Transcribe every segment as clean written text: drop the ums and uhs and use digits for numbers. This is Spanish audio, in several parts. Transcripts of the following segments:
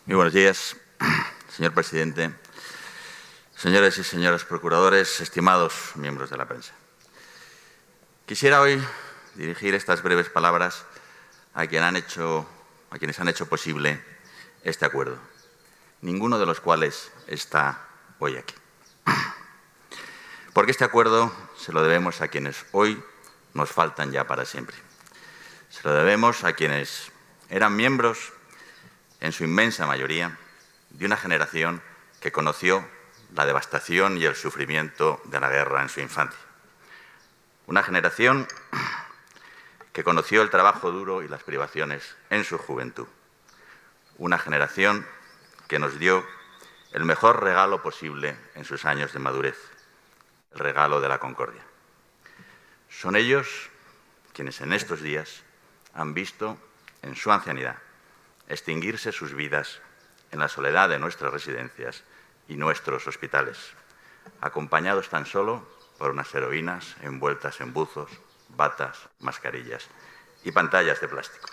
Muy buenos días, señor presidente, señores y señoras procuradores, estimados miembros de la prensa. Quisiera hoy dirigir estas breves palabras a quienes han hecho posible este acuerdo, ninguno de los cuales está hoy aquí. Porque este acuerdo se lo debemos a quienes hoy nos faltan ya para siempre. Se lo debemos a quienes eran miembros, en su inmensa mayoría, de una generación que conoció la devastación y el sufrimiento de la guerra en su infancia. Una generación que conoció el trabajo duro y las privaciones en su juventud. Una generación que nos dio el mejor regalo posible en sus años de madurez, el regalo de la concordia. Son ellos quienes en estos días han visto en su ancianidad extinguirse sus vidas en la soledad de nuestras residencias y nuestros hospitales, acompañados tan solo por unas heroínas envueltas en buzos, batas, mascarillas y pantallas de plástico.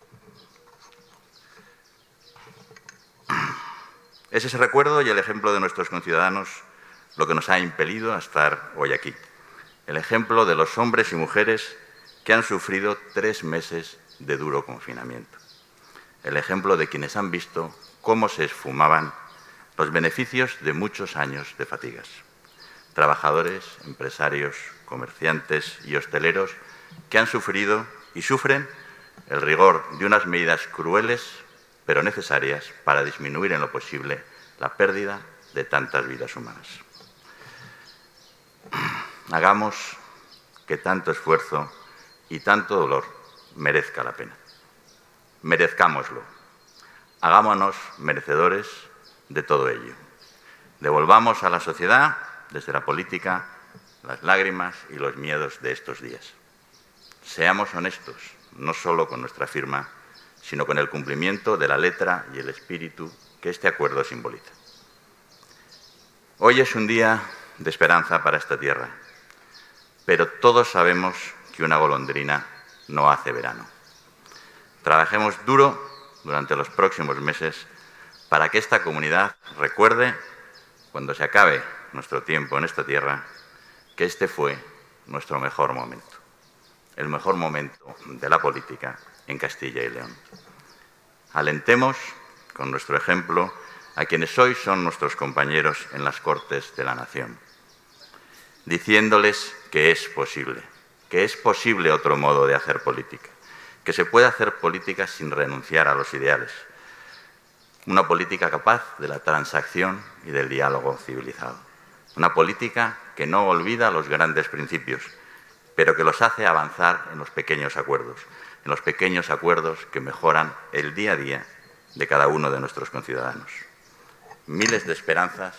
Es ese recuerdo y el ejemplo de nuestros conciudadanos lo que nos ha impelido a estar hoy aquí. El ejemplo de los hombres y mujeres que han sufrido 3 meses de duro confinamiento. El ejemplo de quienes han visto cómo se esfumaban los beneficios de muchos años de fatigas. Trabajadores, empresarios, comerciantes y hosteleros que han sufrido y sufren el rigor de unas medidas crueles pero necesarias para disminuir en lo posible la pérdida de tantas vidas humanas. Hagamos que tanto esfuerzo y tanto dolor merezca la pena. Merezcámoslo. Hagámonos merecedores de todo ello. Devolvamos a la sociedad, desde la política, las lágrimas y los miedos de estos días. Seamos honestos, no solo con nuestra firma, sino con el cumplimiento de la letra y el espíritu que este acuerdo simboliza. Hoy es un día de esperanza para esta tierra, pero todos sabemos que una golondrina no hace verano. Trabajemos duro durante los próximos meses para que esta comunidad recuerde, cuando se acabe nuestro tiempo en esta tierra, que este fue nuestro mejor momento, el mejor momento de la política en Castilla y León. Alentemos con nuestro ejemplo a quienes hoy son nuestros compañeros en las Cortes de la Nación, diciéndoles que es posible otro modo de hacer política, que se puede hacer política sin renunciar a los ideales, una política capaz de la transacción y del diálogo civilizado, una política que no olvida los grandes principios, pero que los hace avanzar en los pequeños acuerdos que mejoran el día a día de cada uno de nuestros conciudadanos. Miles de esperanzas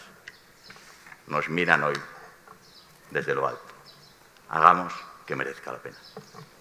nos miran hoy desde lo alto. Hagamos que merezca la pena.